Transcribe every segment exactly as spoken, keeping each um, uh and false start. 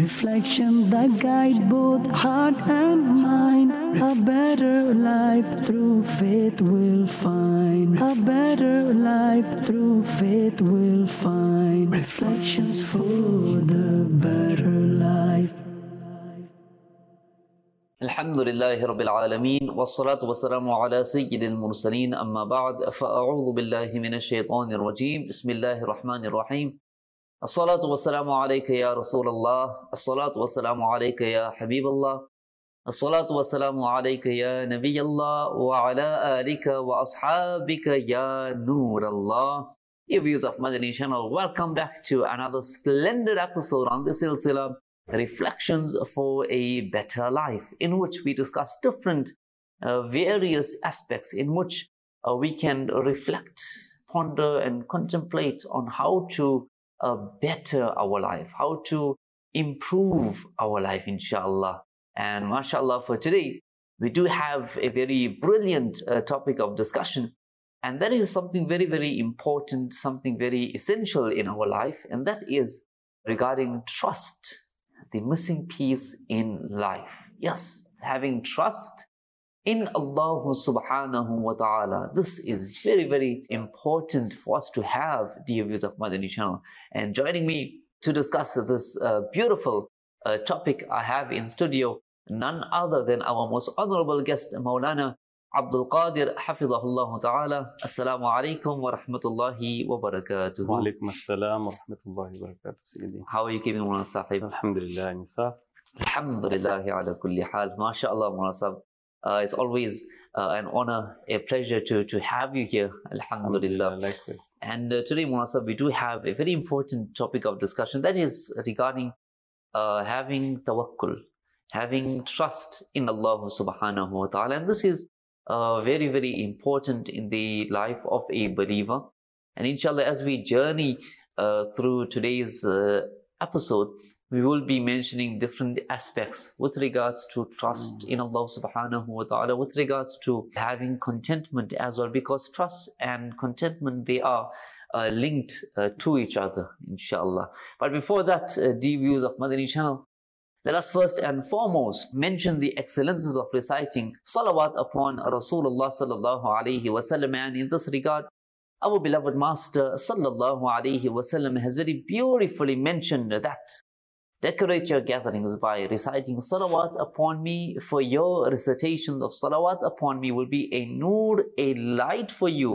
Reflections that guide both heart and mind. A better life through faith we'll find. A better life through faith we'll find. Reflections for the better life. Alhamdulillahi Rabbil Alameen, wassalatu wassalamu ala sayyidil mursaleen, amma ba'd, fa'a'udhu billahi minash shaitanir rajeem, bismillahir rahmanir rahim. As-salatu wassalamu alayka ya Rasulallah, as-salatu wassalamu alayka ya Habiballah, as-salatu wassalamu alayka ya Nabiyallah, wa ala alika wa ashabika ya Noorallah. Dear viewers of Madani channel, welcome back to another splendid episode on the silsila Reflections for a Better Life, in which we discuss different uh, various aspects in which uh, we can reflect, ponder and contemplate on how to uh, better our life, how to improve our life, inshallah. And mashallah, for today we do have a very brilliant uh, topic of discussion, and that is something very very important, something very essential in our life, and that is regarding trust, the missing piece in life. Yes, having trust in Allah subhanahu wa ta'ala. This is very, very important for us to have, dear viewers of Madani channel. And joining me to discuss this uh, beautiful uh, topic I have in studio, none other than our most honorable guest, Maulana Abdul Qadir Hafidhahullah Ta'ala. Assalamu alaikum wa rahmatullahi wa barakatuhu. Wa alaikum assalam wa rahmatullahi wa barakatuh, Sayyidi. How are you keeping, Mawlana Sahib? Alhamdulillah, Nisa. Alhamdulillah ala kulli hal. MashaAllah, Mawlana Sahib. Uh, it's always uh, an honor, a pleasure to, to have you here. Alhamdulillah. Alhamdulillah, likewise. And uh, today, Mawlana Sahib, we do have a very important topic of discussion, that is regarding uh, having tawakkul, having trust in Allah subhanahu wa ta'ala. And this is Uh, very very important in the life of a believer. And inshallah, as we journey uh, through today's uh, episode, we will be mentioning different aspects with regards to trust mm. in Allah subhanahu wa ta'ala, with regards to having contentment as well, because trust and contentment, they are uh, linked uh, to each other, inshallah. But before that, uh, dear viewers of Madani channel, let us first and foremost mention the excellences of reciting salawat upon Rasulullah sallallahu alayhi wa sallam. And in this regard, our beloved Master sallallahu alayhi wa sallam has very beautifully mentioned that decorate your gatherings by reciting salawat upon me, for your recitations of salawat upon me will be a noor, a light for you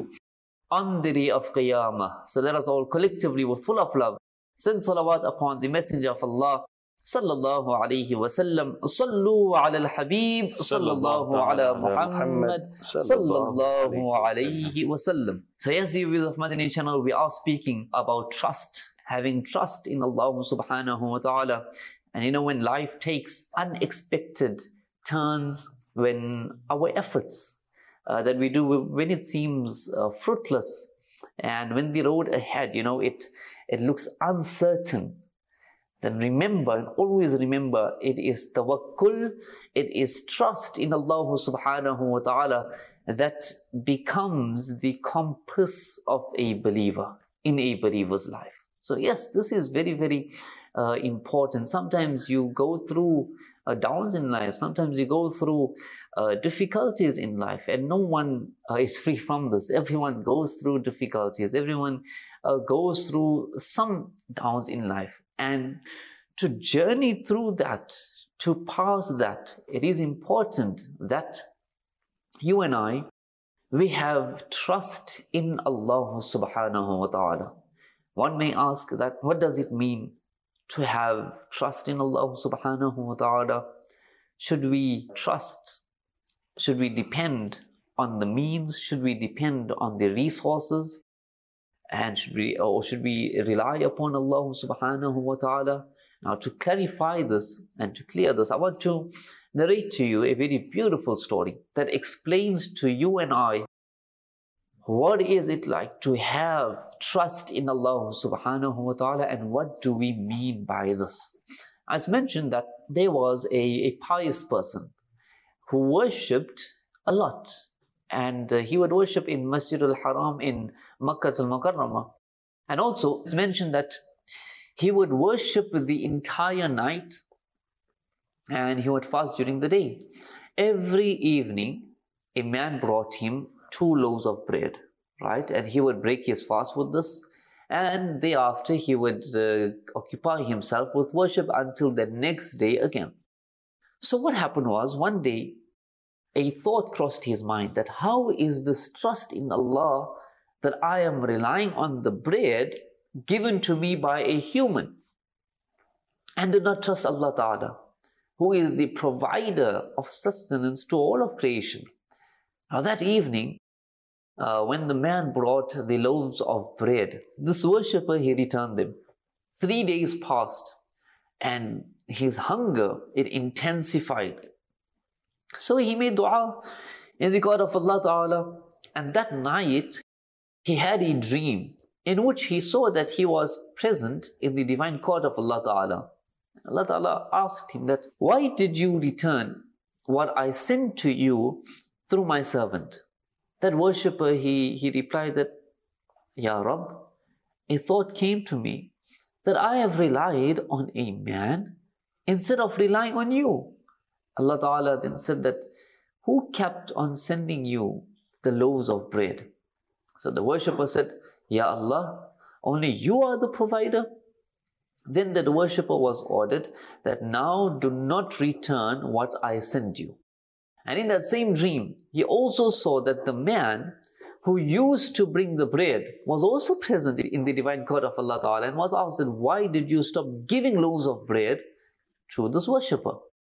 on the day of Qiyamah. So let us all collectively, with full of love, send salawat upon the Messenger of Allah sallallahu alayhi wa sallam. Sallu ala al-Habib sallallahu ala Muhammad sallallahu alayhi wa sallam. So yes, the viewers of Madani channel, we are speaking about trust, having trust in Allah subhanahu wa ta'ala. And you know, when life takes unexpected turns, when our efforts uh, that we do, when it seems uh, fruitless, and when the road ahead, you know, it, it looks uncertain, then remember, and always remember, it is tawakkul, it is trust in Allah subhanahu wa ta'ala that becomes the compass of a believer in a believer's life. So yes, this is very, very uh, important. Sometimes you go through uh, downs in life, sometimes you go through uh, difficulties in life, and no one uh, is free from this. Everyone goes through difficulties, everyone uh, goes through some downs in life. And to journey through that, to pass that, it is important that you and I, we have trust in Allah subhanahu wa ta'ala. One may ask that, what does it mean to have trust in Allah subhanahu wa ta'ala? Should we trust? Should we depend on the means? Should we depend on the resources? And should we, or should we rely upon Allah subhanahu wa ta'ala? Now, to clarify this and to clear this, I want to narrate to you a very beautiful story that explains to you and I what is it like to have trust in Allah subhanahu wa ta'ala, and what do we mean by this. As mentioned, that there was a, a pious person who worshipped a lot. And uh, he would worship in Masjid al-Haram in Makkah al-Mukarramah. And also, it's mentioned that he would worship the entire night and he would fast during the day. Every evening, a man brought him two loaves of bread, right? And he would break his fast with this. And thereafter, he would uh, occupy himself with worship until the next day again. So what happened was, one day, a thought crossed his mind that how is this trust in Allah that I am relying on the bread given to me by a human and do not trust Allah Ta'ala, who is the provider of sustenance to all of creation. Now that evening, uh, when the man brought the loaves of bread, this worshipper, he returned them. Three days passed and his hunger, it intensified. So he made dua in the court of Allah Ta'ala, and that night he had a dream in which he saw that he was present in the divine court of Allah Ta'ala. Allah Ta'ala asked him that, why did you return what I sent to you through my servant? That worshipper, he, he replied that, Ya Rabb, a thought came to me that I have relied on a man instead of relying on you. Allah Ta'ala then said that, who kept on sending you the loaves of bread? So the worshipper said, Ya Allah, only you are the provider. Then the worshipper was ordered that now do not return what I sent you. And in that same dream, he also saw that the man who used to bring the bread was also present in the divine court of Allah Ta'ala and was asked, why did you stop giving loaves of bread to this worshipper?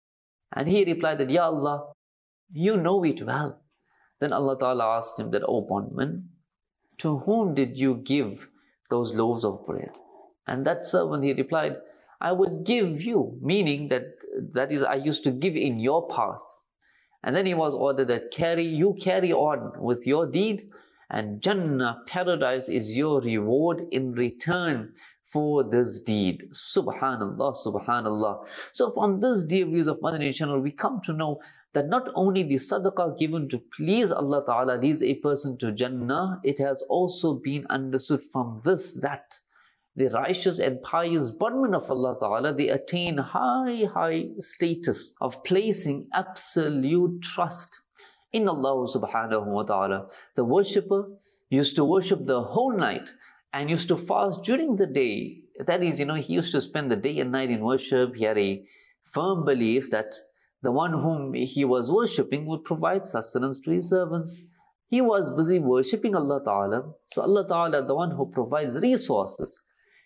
And he replied that, Ya Allah, you know it well. Then Allah Ta'ala asked him that, O bondman, to whom did you give those loaves of bread? And that servant, he replied, I would give you, meaning that, that is, I used to give in your path. And then he was ordered that carry, you carry on with your deed, and Jannah, paradise, is your reward in return for this deed. Subhanallah, Subhanallah. So from this, dear viewers of Madani channel, we come to know that not only the sadaqah given to please Allah Ta'ala leads a person to Jannah, it has also been understood from this that the righteous and pious bondmen of Allah Ta'ala, they attain high, high status of placing absolute trust in Allah Subhanahu wa Ta'ala. The worshipper used to worship the whole night and used to fast during the day. That is, you know, he used to spend the day and night in worship. He had a firm belief that the one whom he was worshipping would provide sustenance to his servants. He was busy worshipping Allah Ta'ala. So Allah Ta'ala, the one who provides resources,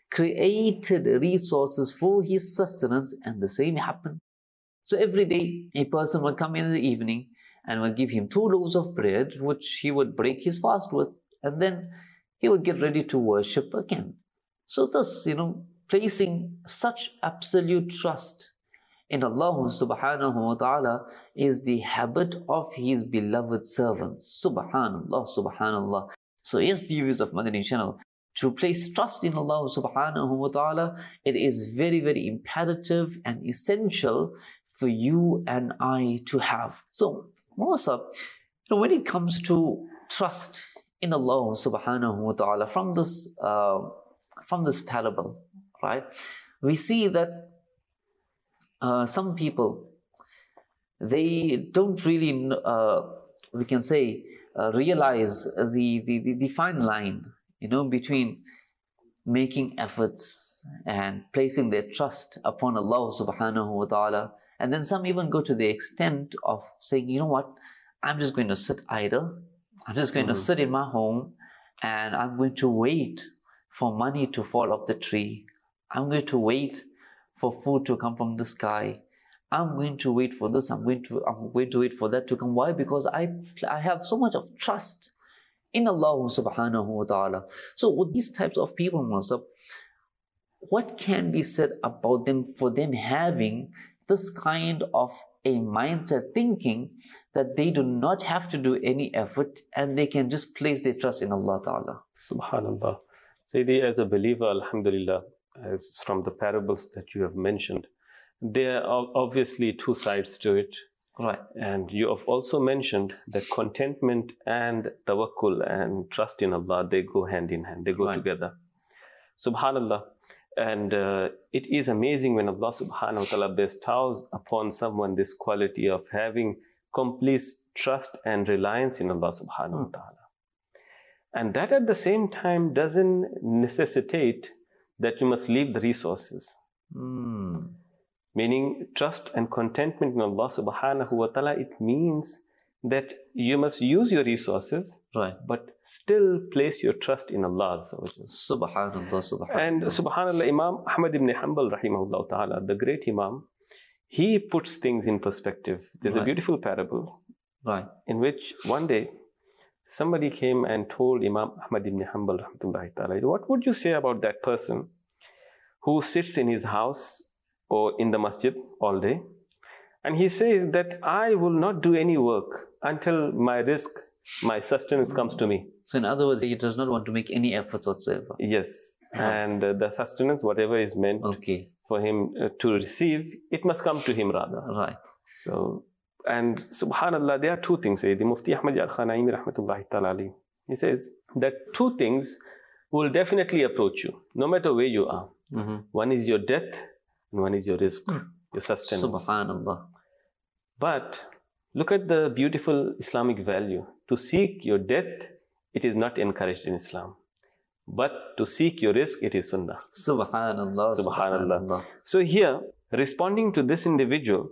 created resources for his sustenance, and the same happened. So every day a person would come in the evening and would give him two loaves of bread, which he would break his fast with, and then he would get ready to worship again. So this, you know, placing such absolute trust in Allah Subhanahu wa Ta'ala is the habit of His beloved servants. Subhanallah, Subhanallah. So yes, the viewers of Madani channel, to place trust in Allah Subhanahu wa Ta'ala, it is very, very imperative and essential for you and I to have. So, also, you know, when it comes to trust in Allah Subhanahu wa Ta'ala, from this, uh, from this parable, right, we see that uh, some people, they don't really, uh, we can say, uh, realize the, the, the, the fine line, you know, between making efforts and placing their trust upon Allah Subhanahu wa Ta'ala. And then some even go to the extent of saying, you know what, I'm just going to sit idle. I'm just going mm-hmm. to sit in my home and I'm going to wait for money to fall off the tree. I'm going to wait for food to come from the sky. I'm going to wait for this. I'm going to, I'm going to wait for that to come. Why? Because I, I have so much of trust in Allah Subhanahu wa Ta'ala. So with these types of people, Musab, what can be said about them for them having this kind of a mindset, thinking that they do not have to do any effort and they can just place their trust in Allah Ta'ala? Subhanallah. Sayyidi, as a believer, alhamdulillah, as from the parables that you have mentioned, there are obviously two sides to it. Right. And you have also mentioned that contentment and tawakkul and trust in Allah, they go hand in hand, they go right. together. Subhanallah. And uh, it is amazing when Allah subhanahu wa ta'ala bestows upon someone this quality of having complete trust and reliance in Allah subhanahu wa ta'ala. And that at the same time doesn't necessitate that you must leave the resources. Mm. Meaning trust and contentment in Allah subhanahu wa ta'ala, it means that you must use your resources, right, but still place your trust in Allah. Subhanallah, subhanallah. And subhanallah, Imam Ahmad ibn Hanbal rahimahullah ta'ala, the great Imam, he puts things in perspective. There's right. a beautiful parable, right, in which one day somebody came and told Imam Ahmad ibn Hanbal rahmatullahi ta'ala, what would you say about that person who sits in his house or in the masjid all day, and he says that I will not do any work until my risk, my sustenance comes to me. So in other words, he does not want to make any efforts whatsoever. Yes. And uh, the sustenance, whatever is meant okay. for him uh, to receive, it must come to him rather. Right. So, and subhanallah, there are two things. The Mufti Ahmad Al-Khanaimi rahmatullahi ta'ala alayhi, he says that two things will definitely approach you, no matter where you are. Mm-hmm. One is your death, and one is your rizq, your sustenance. Subhanallah. But look at the beautiful Islamic value. To seek your death, it is not encouraged in Islam. But to seek your rizq, it is sunnah. Subhanallah. Subhanallah. Subhanallah. So here, responding to this individual,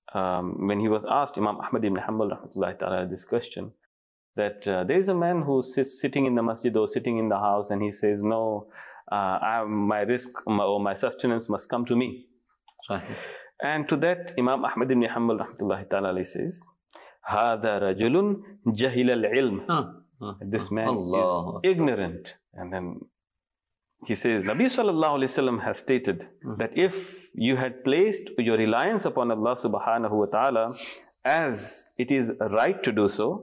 um, when he was asked, Imam Ahmad ibn Hanbal rahmatullahi ta'ala, this question, that uh, there is a man who sits sitting in the masjid or sitting in the house, and he says, no, uh, I, my risk my, or my sustenance must come to me. Right. And to that, Imam Ahmad ibn Hanbal rahmatullahi ta'ala says, هَذَا رَجُلٌ جَهِلَ الْعِلْمِ huh. huh. This man Allah. is ignorant. And then he says, Nabi sallallahu alayhi wa sallam has stated mm. that if you had placed your reliance upon Allah subhanahu wa ta'ala as it is right to do so,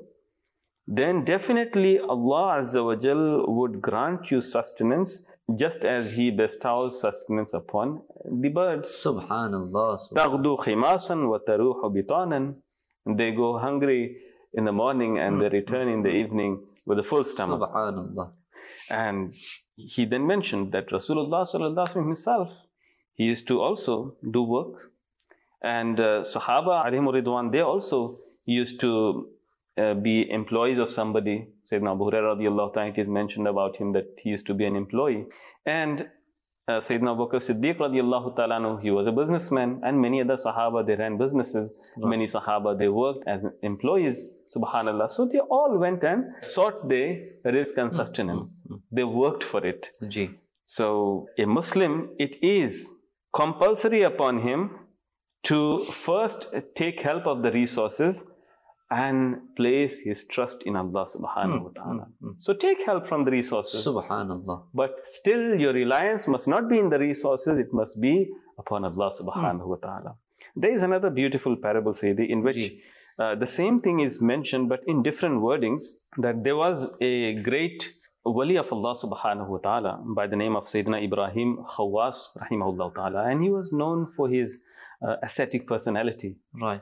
then definitely Allah Azza wa Jal would grant you sustenance just as He bestows sustenance upon the birds. Subhanallah. تَغْدُو خِمَاسًا وَتَرُوحُ بِطَانًا. They go hungry in the morning and they return in the evening with a full stomach. Subhanallah. And he then mentioned that Rasulullah sallallahu alaihi wasallam himself, he used to also do work. And uh, Sahaba alayhimu ridwan, they also used to uh, be employees of somebody. Sayyidina Abu Hurairah radiallahu ta'ala, it is mentioned about him that he used to be an employee. And uh, Sayyidina Abu Bakr Siddiq radiallahu ta'ala, he was a businessman, and many other Sahaba, they ran businesses. Right. Many Sahaba, they worked as employees. Subhanallah. So they all went and sought their rizq and sustenance. Mm-hmm. They worked for it. Gee. So a Muslim, it is compulsory upon him to first take help of the resources and place his trust in Allah subhanahu wa ta'ala. Mm-hmm. So take help from the resources. Subhanallah. But still your reliance must not be in the resources, it must be upon Allah subhanahu mm. wa ta'ala. There is another beautiful parable, Sayyidi, in which Gee. Uh, the same thing is mentioned, but in different wordings, that there was a great wali of Allah subhanahu wa ta'ala by the name of Sayyidina Ibrahim Khawas rahimahullah ta'ala, and he was known for his uh, ascetic personality. Right.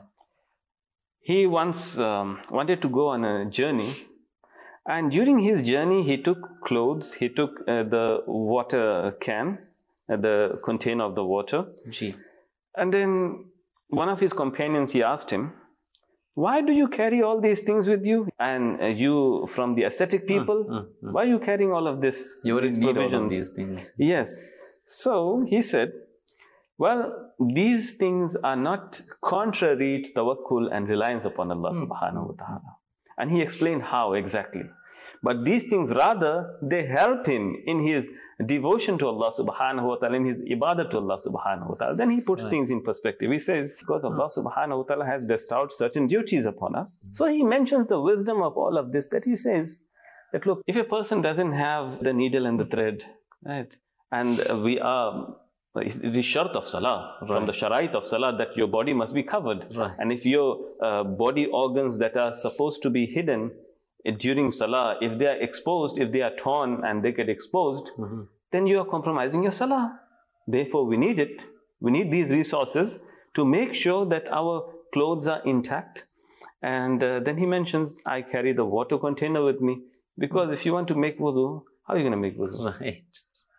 He once um, wanted to go on a journey, and during his journey he took clothes, he took uh, the water can, uh, the container of the water. Gee. And then one of his companions, he asked him, why do you carry all these things with you? And uh, you, from the ascetic people, mm, mm, mm. why are you carrying all of this? You wouldn't need all of these things. Yes. So he said, well, these things are not contrary to tawakkul and reliance upon Allah mm. subhanahu wa ta'ala. And he explained how exactly. But these things rather, they help him in his devotion to Allah subhanahu wa ta'ala, in his ibadah to Allah subhanahu wa ta'ala. Then he puts right. things in perspective. He says, because Allah subhanahu wa ta'ala has bestowed certain duties upon us. So he mentions the wisdom of all of this, that he says that look, if a person doesn't have the needle and the thread, right, and we are, it is shart of salah, right. from the sharait of salah, that your body must be covered. Right. And if your uh, body organs that are supposed to be hidden during salah, if they are exposed, if they are torn and they get exposed, mm-hmm. then you are compromising your salah. Therefore, we need it. We need these resources to make sure that our clothes are intact. And uh, then he mentions, I carry the water container with me. Because mm-hmm. if you want to make wudu, how are you going to make wudu? Right.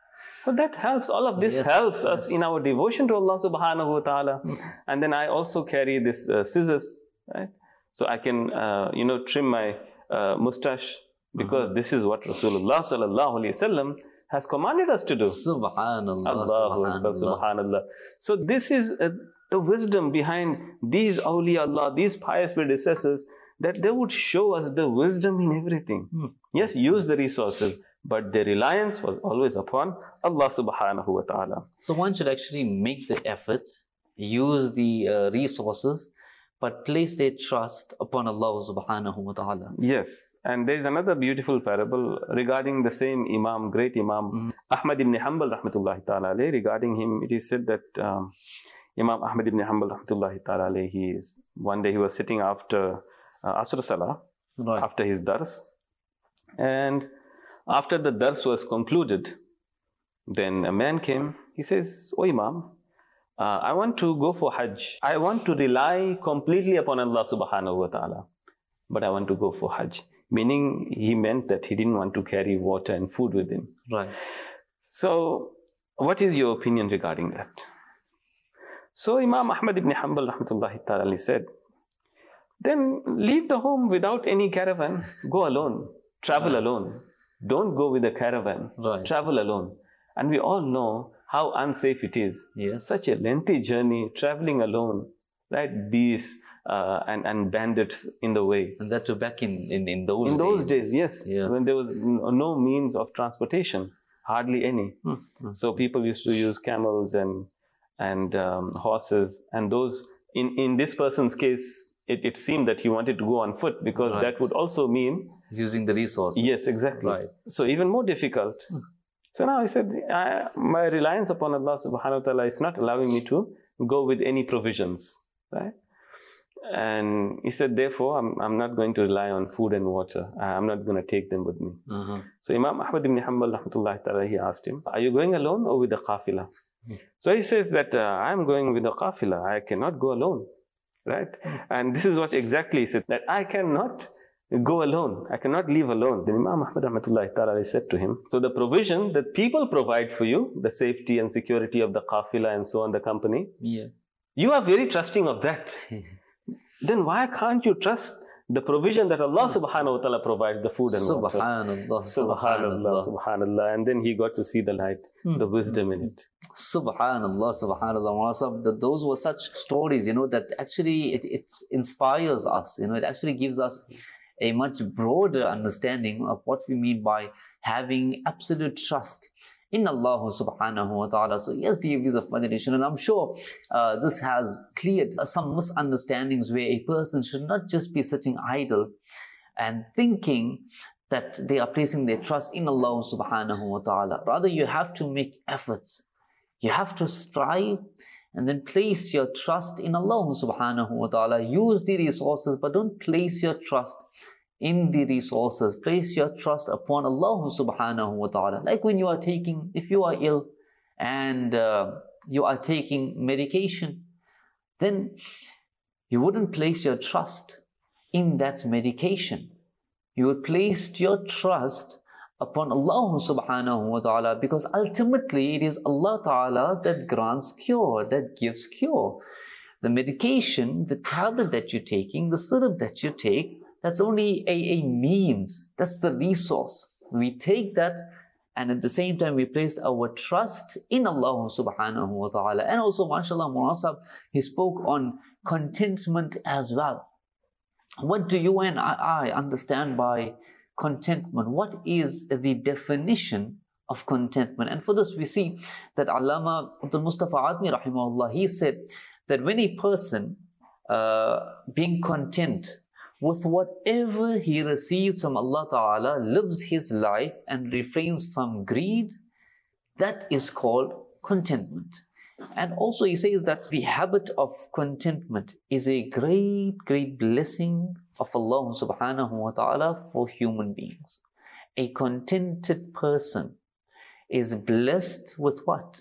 So that helps. All of this Yes, helps us yes. in our devotion to Allah subhanahu wa ta'ala. And then I also carry this uh, scissors, right? So I can, uh, you know, trim my uh, mustache, because this is what Rasulullah sallallahu alaihi wasallam has commanded us to do. Subhanallah, Allahu Akbar, subhanallah. subhanallah. So this is uh, the wisdom behind these awliya Allah, these pious predecessors, that they would show us the wisdom in everything. Hmm. Yes, use the resources, but their reliance was always upon Allah subhanahu wa ta'ala. So one should actually make the effort, use the uh, resources, but place their trust upon Allah subhanahu wa ta'ala. Yes, and there is another beautiful parable regarding the same Imam, great Imam, Mm-hmm. Ahmad ibn Hanbal rahmatullahi ta'ala alayhi. Regarding him, it is said that um, Imam Ahmad ibn Hanbal rahmatullahi ta'ala alayhi, he is, one day he was sitting after uh, Asr Salah, Right. after his dars, and after the dars was concluded, then a man came. He says, "Oh Imam, uh, I want to go for Hajj. I want to rely completely upon Allah subhanahu wa ta'ala, but I want to go for Hajj." Meaning, he meant that he didn't want to carry water and food with him. Right. So, what is your opinion regarding that? So Imam Ahmad ibn Hanbal rahmatullahi ta'ala said, then leave the home without any caravan, go alone, travel Right. alone. Don't go with a caravan, Right. travel alone. And we all know how unsafe it is. Yes. Such a lengthy journey, traveling alone, right? Beasts uh, and, and bandits in the way. And that too back in, in, in those In days. those days, yes, Yeah. when there was n- no means of transportation, hardly any. Hmm. So people used to use camels and and um, horses, and those, in, in this person's case, it, it seemed that he wanted to go on foot, because Right. that would also mean, He's using the resources. yes, exactly. Right. So even more difficult. So now he said, I, my reliance upon Allah subhanahu wa ta'ala is not allowing me to go with any provisions, right? And he said, therefore, I'm, I'm not going to rely on food and water. I'm not going to take them with me. Uh-huh. So Imam Ahmad ibn Hanbal rahmatullahi ta'ala, he asked him, are you going alone or with the qafila? So he says that uh, I'm going with the qafila. I cannot go alone, right? And this is what exactly he said, that I cannot go alone. I cannot leave alone. Then Imam Ahmad rahmatullahi ta'ala said to him, so the provision that people provide for you, the safety and security of the qafila and so on, the company, Yeah. you are very trusting of that. Then why can't you trust the provision that Allah subhanahu wa ta'ala provides, the food and water? Subhanallah, Subhanallah, subhanallah. subhanallah. And then he got to see the light, the wisdom in it. Subhanallah, subhanallah. Mawlana, th- those were such stories, you know, that actually it, it inspires us. You know, it actually gives us a much broader understanding of what we mean by having absolute trust in Allah subhanahu wa ta'ala. So yes, dear viewers of Madination, and I'm sure uh, this has cleared uh, some misunderstandings where a person should not just be sitting idle and thinking that they are placing their trust in Allah subhanahu wa ta'ala. Rather, you have to make efforts. You have to strive and then place your trust in Allah subhanahu wa ta'ala. Use the resources, but don't place your trust in the resources. Place your trust upon Allah subhanahu wa ta'ala. Like when you are taking, if you are ill and uh, you are taking medication, then you wouldn't place your trust in that medication. You would place your trust upon Allah subhanahu wa ta'ala, because ultimately it is Allah ta'ala that grants cure, that gives cure. The medication, the tablet that you're taking, the syrup that you take, that's only a, a means. That's the resource. We take that, and at the same time we place our trust in Allah subhanahu wa ta'ala. And also, mashallah, Mawlana, he spoke on contentment as well. What do you and I, I understand by contentment? What is the definition of contentment? And for this we see that Allama Abdul Mustafa Admi rahimahullah, he said that when a person uh, being content with whatever he receives from Allah Ta'ala, lives his life and refrains from greed, that is called contentment. And also he says that the habit of contentment is a great, great blessing of Allah subhanahu wa ta'ala for human beings. A contented person is blessed with what?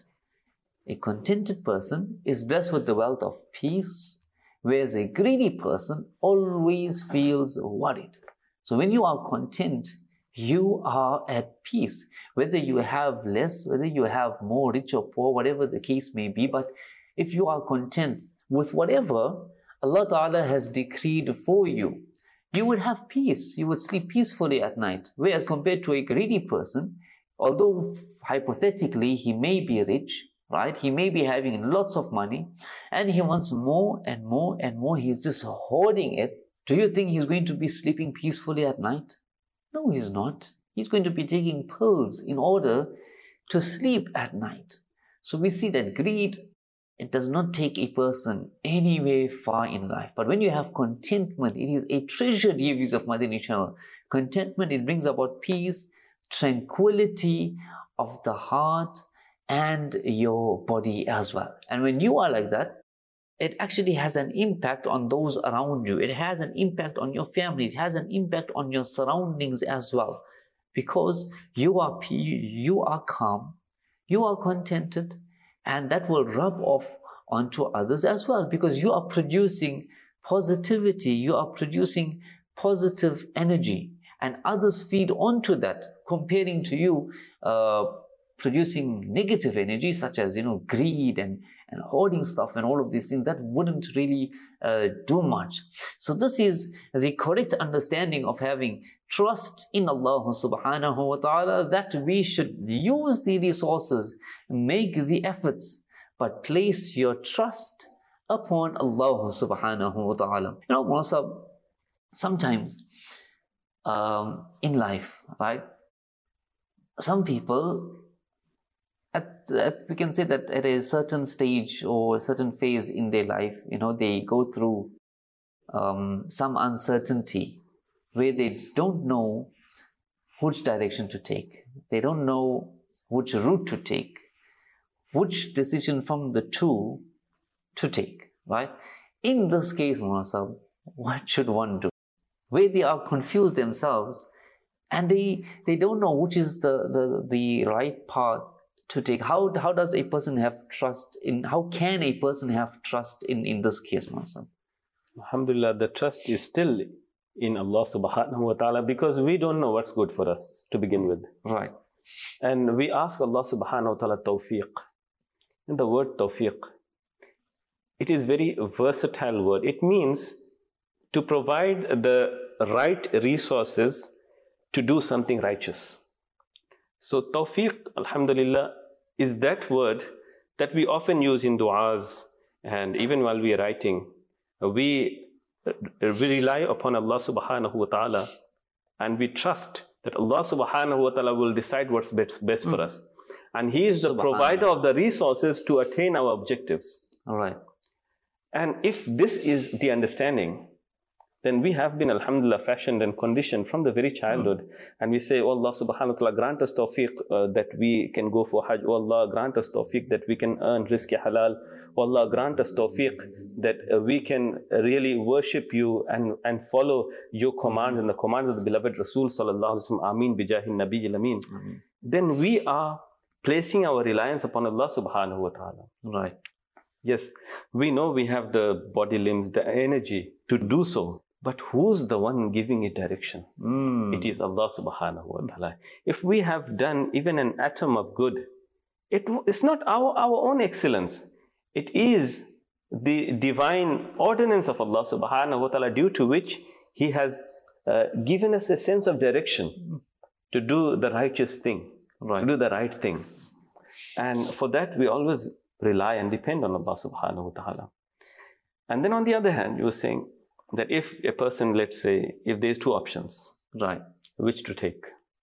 A contented person is blessed with the wealth of peace, whereas a greedy person always feels worried. So when you are content, you are at peace. Whether you have less, whether you have more, rich or poor, whatever the case may be, but if you are content with whatever Allah Ta'ala has decreed for you, you would have peace. You would sleep peacefully at night. Whereas compared to a greedy person, although hypothetically he may be rich, right? He may be having lots of money and he wants more and more and more. He's just hoarding it. Do you think he's going to be sleeping peacefully at night? No, he's not. He's going to be taking pills in order to sleep at night. So we see that greed, it does not take a person anywhere far in life. But when you have contentment, it is a treasured years of Madani channel. Contentment, it brings about peace, tranquility of the heart and your body as well. And when you are like that, it actually has an impact on those around you. It has an impact on your family. It has an impact on your surroundings as well. Because you are, you are calm, you are contented, and that will rub off onto others as well. Because you are producing positivity, you are producing positive energy, and others feed onto that, comparing to you uh, producing negative energy such as, you know, greed and, and hoarding stuff and all of these things. That wouldn't really uh, do much. So this is the correct understanding of having trust in Allah subhanahu wa ta'ala, that we should use the resources, make the efforts, but place your trust upon Allah subhanahu wa ta'ala. You know, Mullah, sometimes um, in life, right, some people, At, at, we can say that at a certain stage or a certain phase in their life, you know, they go through um, some uncertainty where they don't know which direction to take. They don't know which route to take, which decision from the two to take, right? In this case, Mullah, what should one do? Where they are confused themselves and they, they don't know which is the, the, the right path to take. How, how does a person have trust in, how can a person have trust in, in this case, Mullah? Alhamdulillah, the trust is still in Allah subhanahu wa ta'ala, because we don't know what's good for us to begin with. Right. And we ask Allah subhanahu wa ta'ala tawfiq. And the word tawfiq, it is very versatile word. It means to provide the right resources to do something righteous. So tawfiq, alhamdulillah, is that word that we often use in du'as, and even while we are writing, we, we rely upon Allah subhanahu wa ta'ala, and we trust that Allah subhanahu wa ta'ala will decide what's best, best mm. for us. And He is the provider of the resources to attain our objectives. All right. And if this is the understanding, then we have been, alhamdulillah, fashioned and conditioned from the very childhood. Mm. And we say, oh Allah subhanahu wa ta'ala, grant us tawfiq uh, that we can go for hajj. Oh Allah, grant us tawfiq that we can earn rizq halal. Oh Allah, grant us tawfiq that uh, we can really worship you and, and follow your commands and the commands of the beloved Rasul sallallahu alaihi wasallam. Ameen bijahi nabiyil ameen. Then we are placing our reliance upon Allah subhanahu wa ta'ala. Right. Yes, we know we have the body limbs, the energy to do so. But who's the one giving it direction? Mm. It is Allah subhanahu wa ta'ala. If we have done even an atom of good, it, it's not our, our own excellence. It is the divine ordinance of Allah subhanahu wa ta'ala, due to which He has uh, given us a sense of direction to do the righteous thing, right. to do the right thing. And for that, we always rely and depend on Allah subhanahu wa ta'ala. And then on the other hand, you were saying, that if a person, let's say, if there's two options, right, which to take,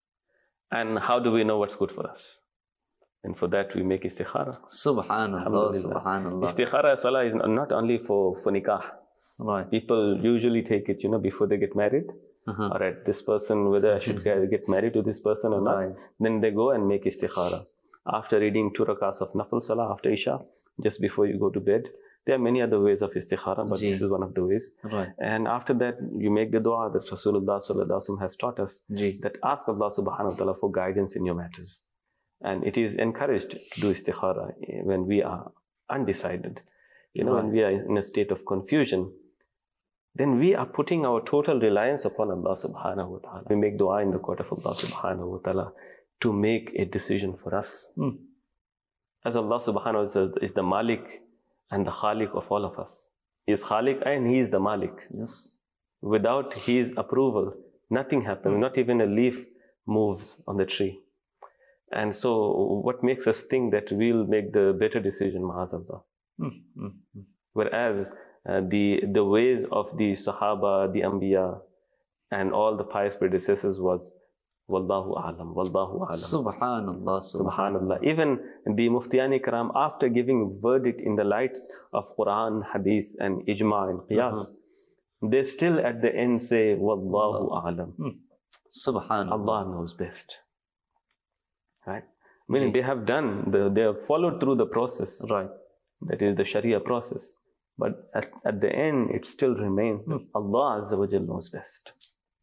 and how do we know what's good for us? And for that, we make istikhara. Subhanallah, subhanallah. Istikhara salah is not only for, for nikah. Right. People usually take it, you know, before they get married. Uh-huh. All right, this person, whether I should get married to this person or not. Right. Then they go and make istikhara. After reading two rakats of nafil salah after Isha, just before you go to bed. There are many other ways of istikhara, but Jee. This is one of the ways. Right. And after that, you make the dua that Rasulullah sallallahu alaihi wasallam has taught us. Jee. That ask Allah subhanahu wa ta'ala for guidance in your matters. And it is encouraged to do istikhara when we are undecided. You know, right. when we are in a state of confusion. then we are putting our total reliance upon Allah subhanahu wa ta'ala. We make dua in the court of Allah subhanahu wa ta'ala to make a decision for us. Mm. As Allah subhanahu wa ta'ala is the Malik and the Khaliq of all of us. He is Khaliq and He is the Malik. Yes. Without His approval, nothing happens. Not even a leaf moves on the tree. And so what makes us think that we'll make the better decision, ma'azallah? Mm. Mm. Mm. Whereas uh, the, the ways of the Sahaba, the Anbiya, and all the pious predecessors was Wallahu A'lam, Wallahu A'lam. Subhanallah, Subhanallah. Even the Muftiyani Karam, after giving verdict in the light of Quran, Hadith, and Ijma and Qiyas, uh-huh. they still at the end say, Wallahu A'lam. Hmm. Subhanallah. Allah knows best. Right? Meaning they have done, the, they have followed through the process. Right. That is the Sharia process. But at, at the end, it still remains that Allah Azza wa Jal knows best.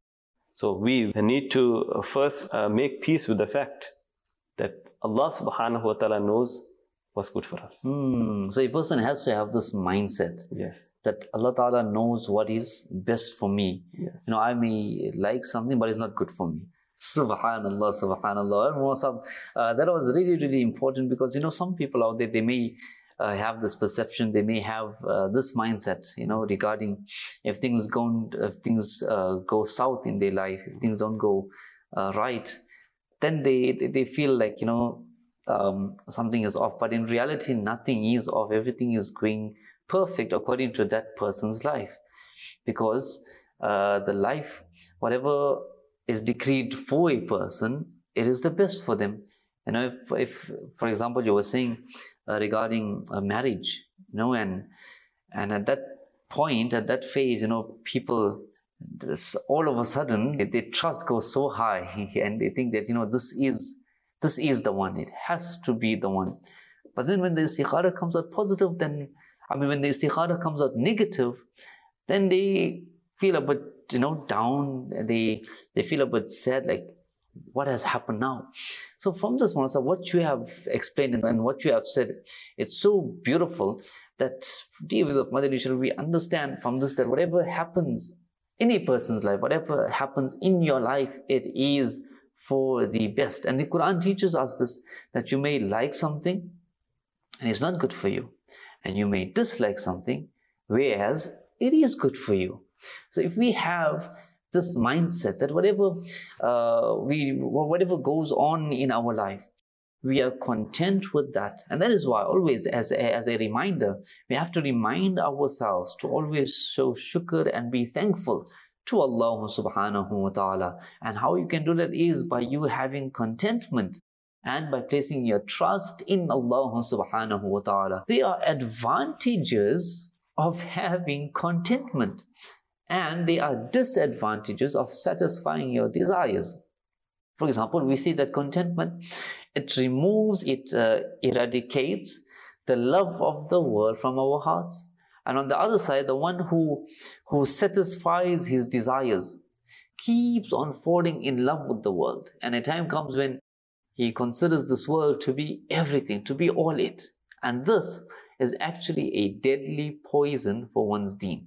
So we need to first uh, make peace with the fact that Allah subhanahu wa ta'ala knows what's good for us. Mm. So a person has to have this mindset. Yes. That Allah Ta'ala knows what is best for me. Yes. You know, I may like something, but it's not good for me. Subhanallah, Subhanallah. Uh, that was really, really important because, you know, some people out there, they may uh, have this perception, they may have uh, this mindset, you know, regarding if things go, if things uh, go south in their life, if things don't go uh, right, then they, they, they feel like, you know, um, something is off. But in reality, nothing is off. Everything is going perfect according to that person's life. Because uh, the life, whatever is decreed for a person, it is the best for them. You know, if, if for example, you were saying uh, regarding a marriage, you know, and and at that point, at that phase, you know, people, all of a sudden, their trust goes so high, and they think that, you know, this is this is the one. It has to be the one. But then when the istikhara comes out positive, then I mean, when the istikhara comes out negative, then they feel a bit, you know, down. They they feel a bit sad, like, what has happened now? So from this, Maulana, what you have explained and what you have said, it's so beautiful that, dear viewers of Madani Sharif, we understand from this that whatever happens in a person's life, whatever happens in your life, it is for the best. And the Quran teaches us this, that you may like something and it's not good for you, and you may dislike something whereas it is good for you. So if we have this mindset that whatever uh, we, whatever goes on in our life, we are content with that. And that is why always, as a, as a reminder, we have to remind ourselves to always show shukr and be thankful to Allah subhanahu wa ta'ala. And how you can do that is by you having contentment and by placing your trust in Allah subhanahu wa ta'ala. There are advantages of having contentment, and there are disadvantages of satisfying your desires. For example, we see that contentment, it removes, it uh, eradicates the love of the world from our hearts. And on the other side, the one who, who satisfies his desires keeps on falling in love with the world. And a time comes when he considers this world to be everything, to be all it. And this is actually a deadly poison for one's deen.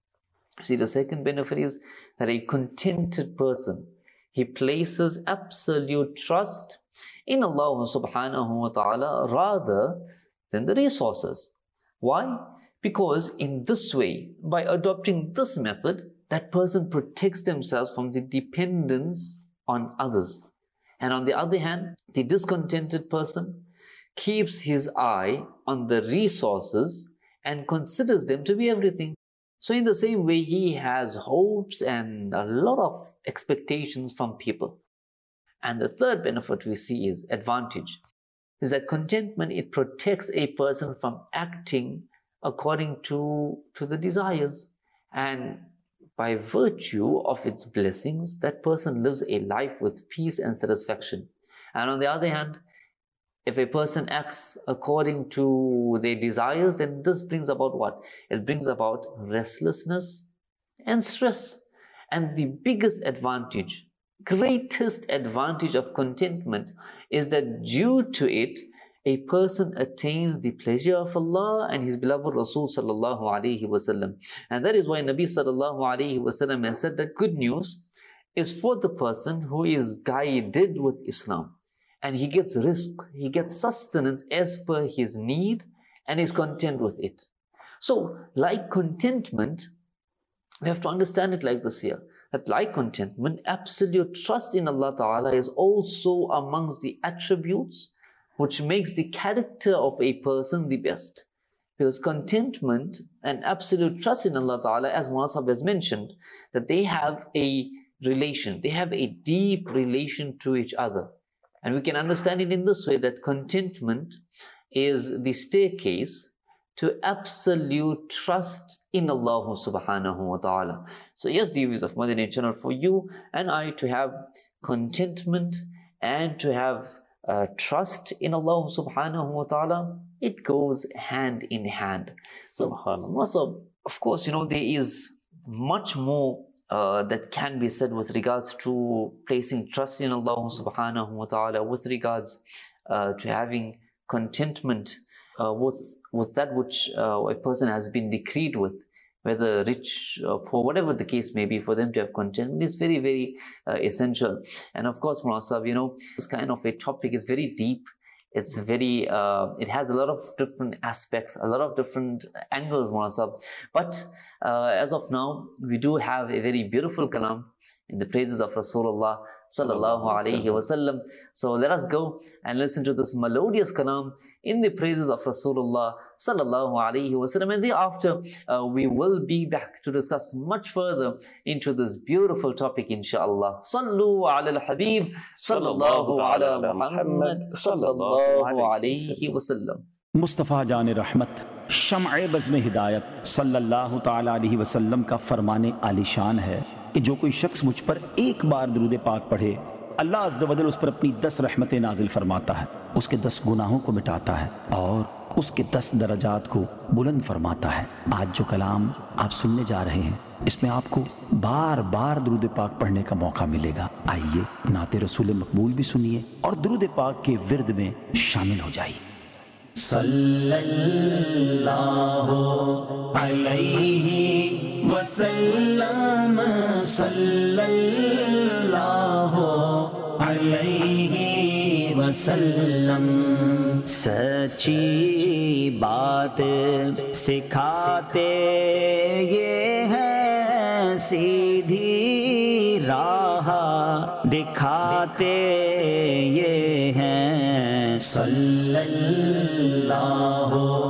See, the second benefit is that a contented person, he places absolute trust in Allah subhanahu wa ta'ala rather than the resources. Why? Because in this way, by adopting this method, that person protects themselves from the dependence on others. And on the other hand, the discontented person keeps his eye on the resources and considers them to be everything. So in the same way, he has hopes and a lot of expectations from people. And the third benefit we see is advantage. Is that contentment, it protects a person from acting according to, to the desires. And by virtue of its blessings, that person lives a life with peace and satisfaction. And on the other hand, if a person acts according to their desires, then this brings about what? It brings about restlessness and stress. And the biggest advantage, greatest advantage of contentment is that due to it, a person attains the pleasure of Allah and His beloved Rasul sallallahu alaihi wasallam. And that is why Nabi sallallahu alaihi wasallam has said that good news is for the person who is guided with Islam. And he gets rizq, he gets sustenance as per his need and is content with it. So, like contentment, we have to understand it like this here. That like contentment, absolute trust in Allah Ta'ala is also amongst the attributes which makes the character of a person the best. Because contentment and absolute trust in Allah Ta'ala, as Muhammad has mentioned, that they have a relation, they have a deep relation to each other. And we can understand it in this way, that contentment is the staircase to absolute trust in Allah subhanahu wa ta'ala. So yes, the views of Madani Channel, for you and I to have contentment and to have uh, trust in Allah subhanahu wa ta'ala, it goes hand in hand. So, so of course, you know, there is much more Uh, that can be said with regards to placing trust in Allah subhanahu wa ta'ala, with regards uh, to having contentment uh, with with that which uh, a person has been decreed with, whether rich or poor, whatever the case may be, for them to have contentment is very, very uh, essential. And of course, Murasab, you know, this kind of a topic is very deep. It's very, uh, it has a lot of different aspects, a lot of different angles, Murasab. But uh, as of now, we do have a very beautiful kalam in the praises of Rasulullah sallallahu alayhi wa sallam. So let us go and listen to this melodious kalam in the praises of Rasulullah sallallahu alayhi wa sallam. And thereafter, uh, we will be back to discuss much further into this beautiful topic, inshallah. Sallu ala al-Habib sallallahu ala Muhammad sallallahu alayhi wa sallam. مصطفیٰ جان رحمت شمع بزم ہدایت صلی اللہ تعالیٰ علیہ وسلم کا فرمان عالی شان ہے کہ جو کوئی شخص مجھ پر ایک بار درود پاک پڑھے، اللہ عز و جل اس پر اپنی دس رحمتیں نازل فرماتا ہے، اس کے دس گناہوں کو مٹاتا ہے اور اس کے دس درجات کو بلند فرماتا ہے۔ آج جو کلام آپ سننے جا رہے ہیں، اس میں آپ کو بار بار درود پاک پڑھنے کا موقع ملے گا۔ آئیے نعت رسول مقبول بھی سنیے اور درود پاک کے ورد میں شامل ہو جائیے۔ صلی اللہ علیہ وسلم، صلی اللہ علیہ وسلم، سچی بات سکھاتے یہ ہیں، سیدھی راہ دکھاتے یہ ہیں، صلی اللہ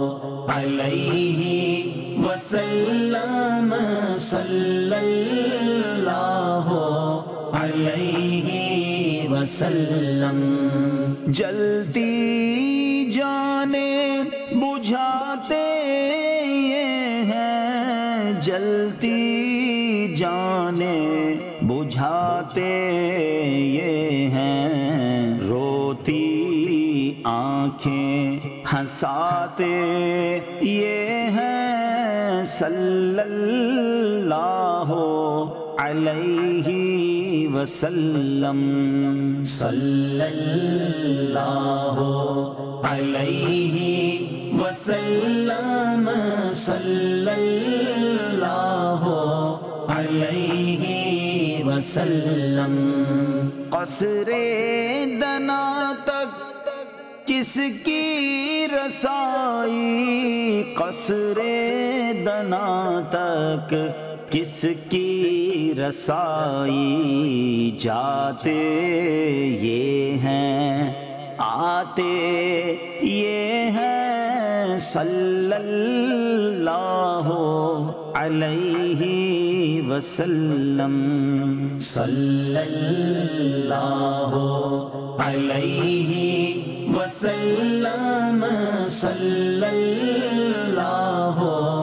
علیہ وسلم، صلی اللہ علیہ وسلم، جلتی جانیں بجھاتے یہ ہیں، جلتی جانیں بجھاتے یہ ہیں، روتی آنکھیں ہنساتے یہ ہیں، صلی اللہ علیہ وسلم، صلی اللہ علیہ وسلم، صلی اللہ علیہ وسلم، قصر دنا تک کس کی رسائی، قصر دنا تک کس کی رسائی، جاتے یہ ہیں آتے یہ ہیں، صلی اللہ علیہ وسلم، صلی اللہ علیہ وسلم، صلی اللہ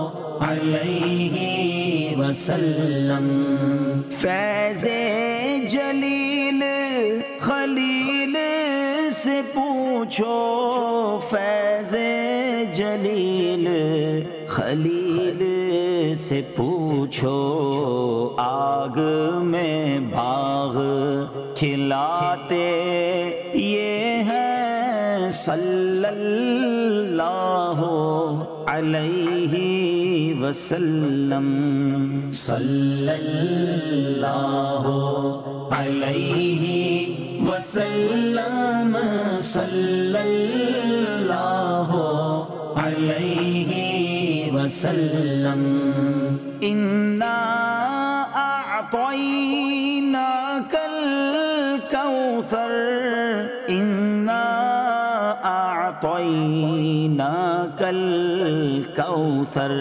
علیہ وسلم، فیض جلیل خلیل سے پوچھو، فیض جلیل خلیل سے پوچھو، آگ میں باغ کھلاتے یہ ہیں، صلی اللہ علیہ وسلم صلی اللہ علیہ وسلم صلی اللہ علیہ وسلم انا اعطیناک الکوثر انا اعطیناک الکوثر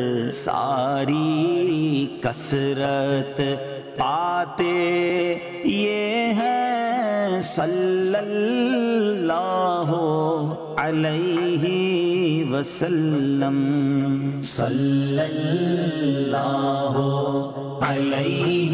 ساری کثرت پاتے یہ ہیں صلی اللہ علیہ وسلم صلی اللہ علیہ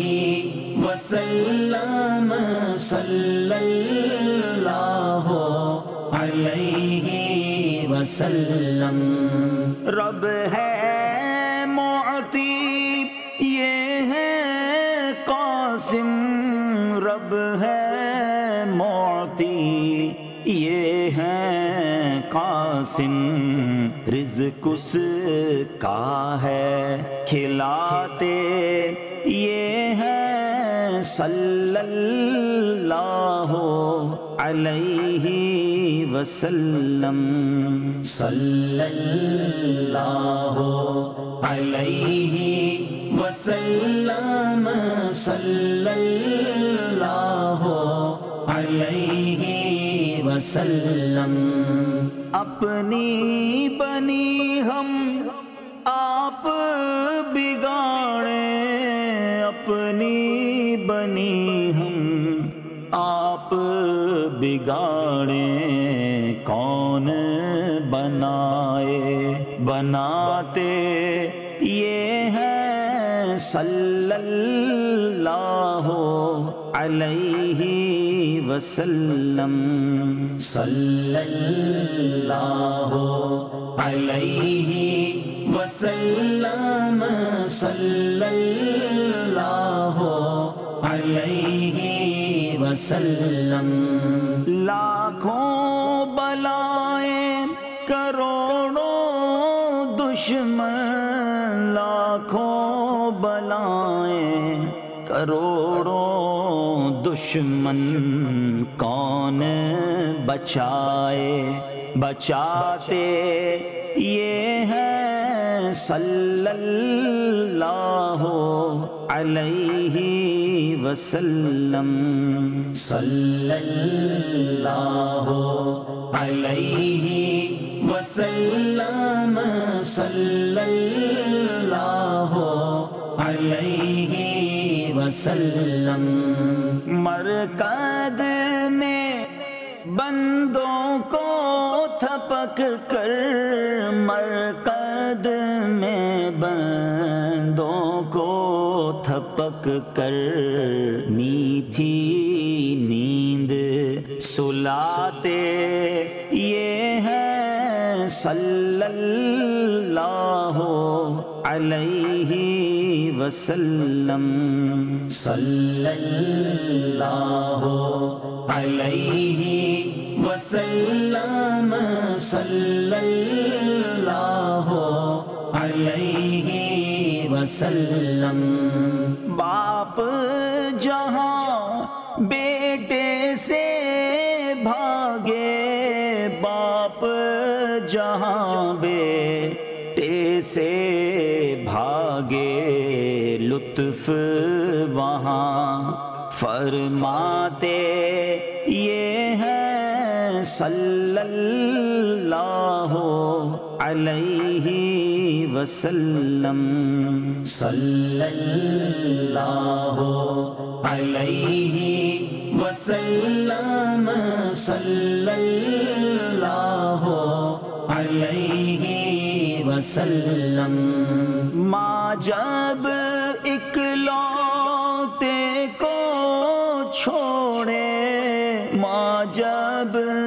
وسلم صلی اللہ علیہ وسلم رب ہے معطی یہ ہے قاسم رب ہے معطی یہ ہے قاسم رزق اس کا ہے کھلاتے یہ ہے صلی اللہ علیہ وسلم صلی اللہ علیہ وسلم صلی اللہ علیہ وسلم اپنی بنی ہم آپ بگاڑیں اپنی بنی ہم آپ بگاڑیں کون بنائے بناتے یہ ہیں صلی اللہ علیہ وسلم صلی اللہ علیہ وسلم صلی اللہ علیہ وسلم لاکھوں بلائیں کروڑوں دشمن لاکھوں بلائیں کروڑوں دشمن کون بچائے بچاتے یہ ہیں صلی اللہ علیہ وسلم صلی اللہ علیہ وسلم صلی اللہ علیہ وسلم مرکز میں بندوں کو تھپک کر مرکز میں بندوں کو تھپک کر میٹھی نیند سلاتے یہ ہیں صلی اللہ علیہ وسلم صلی اللہ علیہ وسلم صلی اللہ علیہ وسلم باپ جہاں بیٹے سے بھاگے باپ جہاں بیٹے سے بھاگے لطف وہاں فرماتے یہ ہیں صلی اللہ علیہ وسلم صلی اللہ علیہ وسلم صلی اللہ علیہ وسلم ماں جب اکلوتے کو چھوڑے ماں جب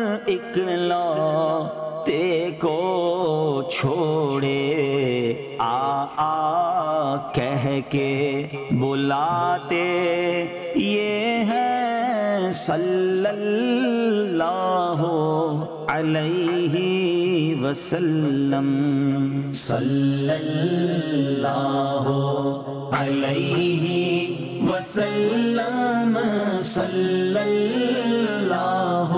اکلوتے کو چھوڑے آ آ کہہ کے بلاتے یہ ہیں صلی اللہ علیہ وسلم صلی اللہ علیہ وسلم صلی اللہ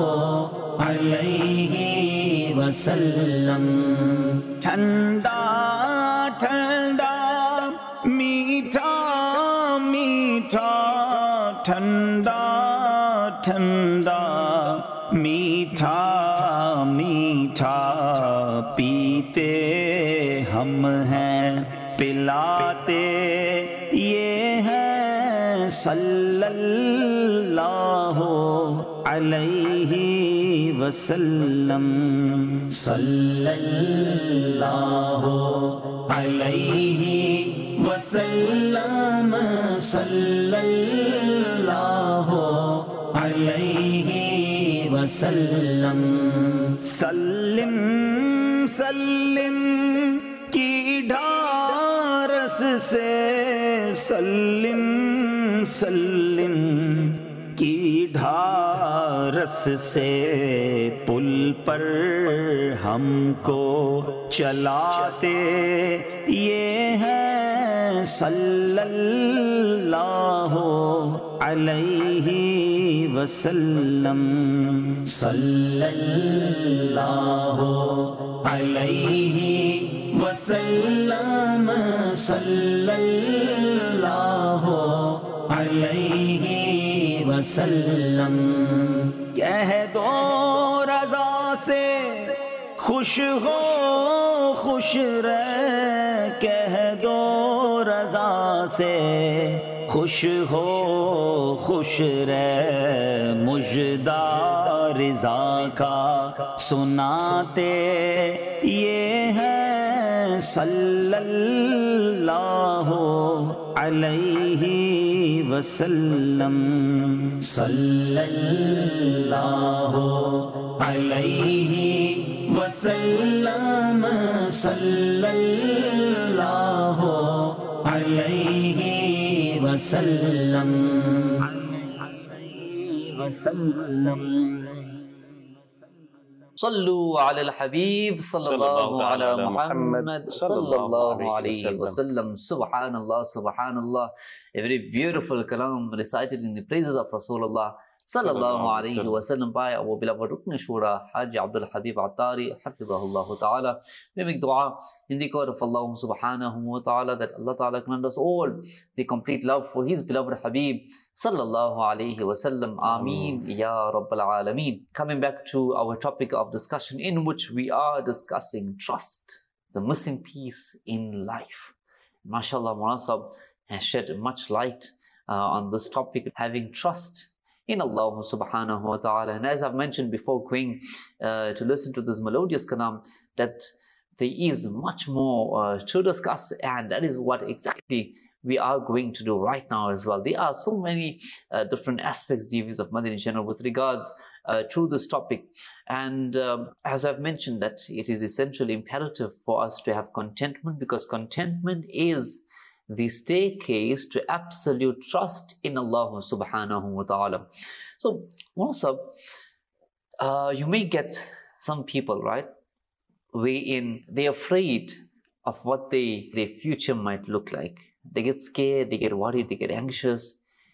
علیہ وسلم ٹھنڈا ٹھنڈا میٹھا میٹھا ٹھنڈا ٹھنڈا میٹھا میٹھا پیتے ہم ہیں پلاتے یہ ہے صلی اللہ علیہ وسلم صلی اللہ علیہ وسلم صلی اللہ علیہ وسلم سلم سلم کی ڈھارس سے سلم سلم کی ڈھارس سے پل پر ہم کو چلاتے یہ ہے صلی اللہ علیہ وسلم صلی اللہ علیہ وسلم صلی اللہ علیہ وسلم کہہ دو رضا سے خوش ہو خوش رہ کہہ دو رضا سے خوش ہو خوش رہ مژدہ رضا کا سناتے یہ ہے صلی اللہ علیہ وسلم صلی اللہ علیہ وسلم صلی اللہ علیہ وسلم وسلم صلو علی الحبیب صلی اللہ علی محمد صلی اللہ علیہ وسلم. Subhanallah, Subhanallah. A very beautiful kalam recited in the praises of Rasulullah sallallahu alayhi wa sallam by our beloved Rukn Shura Haji Abdul Habib Attari hafidhahullah ta'ala. We make dua in the court of Allah subhanahu wa ta'ala that Allah ta'ala grant us all the complete love for his beloved Habib sallallahu alayhi wa sallam. Ameen ya Rabbal Alameen. Coming back to our topic of discussion, in which we are discussing trust, the missing piece in life. MashaAllah, Maulana Sahab has shed much light uh, on this topic, having trust in Allah subhanahu wa ta'ala. And as I've mentioned before going uh, to listen to this melodious kalam, that there is much more uh, to discuss, and that is what exactly we are going to do right now as well. There are so many uh, different aspects, D Vs of Madani Channel, with regards uh, to this topic. And um, as I've mentioned, that it is essentially imperative for us to have contentment, because contentment is the staircase to absolute trust in Allah subhanahu wa ta'ala. So, also, uh, you may get some people, right, wherein they're afraid of what they, their future might look like. They get scared, they get worried, they get anxious.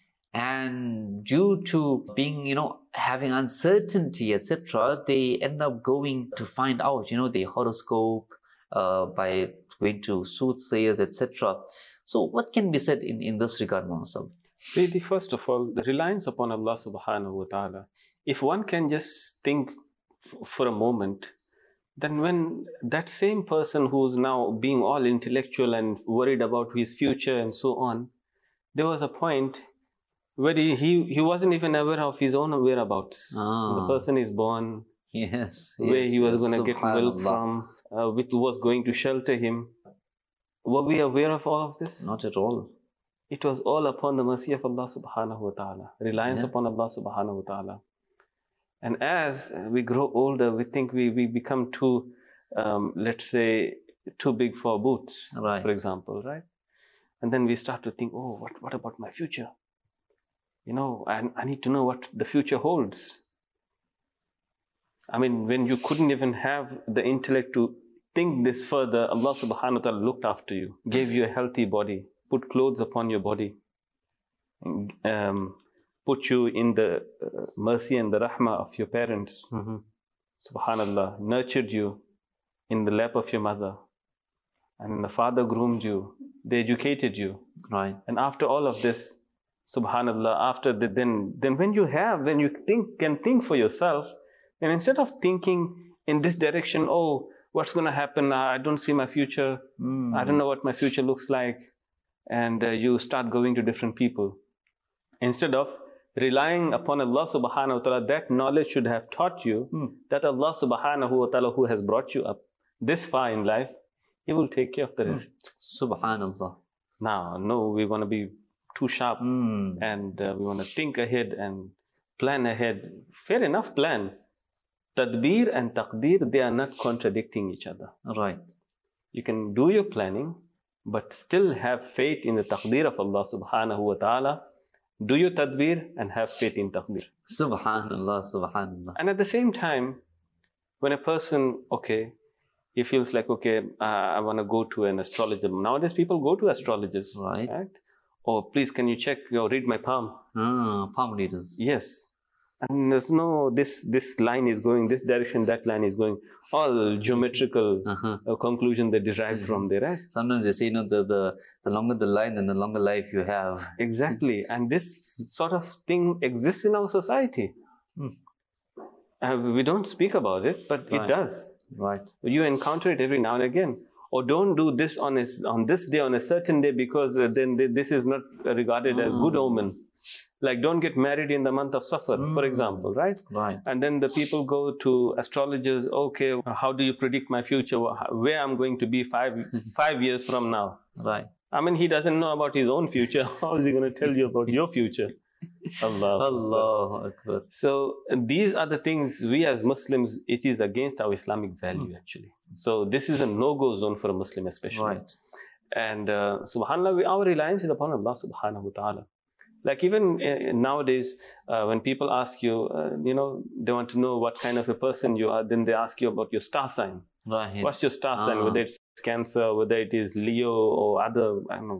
And due to being, you know, having uncertainty, et cetera, they end up going to find out, you know, their horoscope, uh, by going to soothsayers, et cetera. So what can be said in, in this regard, Maulana? See, the first of all, the reliance upon Allah subhanahu wa ta'ala. If one can just think f for a moment, then when that same person who's now being all intellectual and worried about his future and so on, there was a point where he, he, he wasn't even aware of his own whereabouts. Ah. The person is born, yes, where yes, he was yes, going to get milk from, uh, which was going to shelter him. Were we aware of all of this? Not at all. It was all upon the mercy of Allah subhanahu wa ta'ala, reliance yeah. upon Allah subhanahu wa ta'ala. And as we grow older, we think we, we become too, um, let's say, too big for boots, right. for example, right? And then we start to think, oh, what, what about my future? You know, I, I need to know what the future holds. I mean, when you couldn't even have the intellect to think this further, Allah subhanahu wa ta'ala looked after you, gave you a healthy body, put clothes upon your body, um, put you in the uh, mercy and the rahmah of your parents. Mm-hmm. Subhanallah, nurtured you in the lap of your mother. And the father groomed you, they educated you. Right. And after all of this, subhanallah, after the, then, then when you have, when you think, can think for yourself, and instead of thinking in this direction, oh, what's going to happen? I don't see my future. Mm. I don't know what my future looks like. And uh, you start going to different people. Instead of relying upon Allah subhanahu wa ta'ala, that knowledge should have taught you mm. that Allah subhanahu wa ta'ala, who has brought you up this far in life, He will take care of the rest. Mm. Subhanallah. Now, no, we want to be too sharp mm. and uh, we want to think ahead and plan ahead. Fair enough, plan. Tadbir and taqdeer, they are not contradicting each other. Right. You can do your planning, but still have faith in the taqdeer of Allah subhanahu wa ta'ala. Do your tadbir and have faith in taqdeer. Subhanallah, subhanallah. And at the same time, when a person, okay, he feels like, okay, uh, I want to go to an astrologer. Nowadays, people go to astrologers. Right. right? Oh, please, can you check, you know, read my palm? Ah, palm readers. Yes. And there's no, this this line is going, this direction, that line is going. All geometrical uh-huh. uh, conclusion they derive mm-hmm. from there, right? Sometimes they say, you know, the, the, the longer the line, then the longer life you have. Exactly. And this sort of thing exists in our society. Mm. Uh, we don't speak about it, but right. it does. Right. You encounter it every now and again. Or don't do this on, a, on this day, on a certain day, because uh, then they, this is not regarded mm. as good omen. Like, don't get married in the month of Safar, mm. for example, right? Right. And then the people go to astrologers, okay, how do you predict my future? Where I'm going to be five, five years from now? Right. I mean, he doesn't know about his own future. How is he going to tell you about your future? Allah. Allah Akbar. So these are the things we as Muslims, it is against our Islamic value mm. actually. So this is a no-go zone for a Muslim especially. Right. And uh, subhanAllah, we, our reliance is upon Allah subhanahu wa ta'ala. Like even uh, nowadays, uh, when people ask you, uh, you know, they want to know what kind of a person you are, then they ask you about your star sign. Right. What's your star ah. sign? Whether it's Cancer, whether it is Leo or other, I don't know,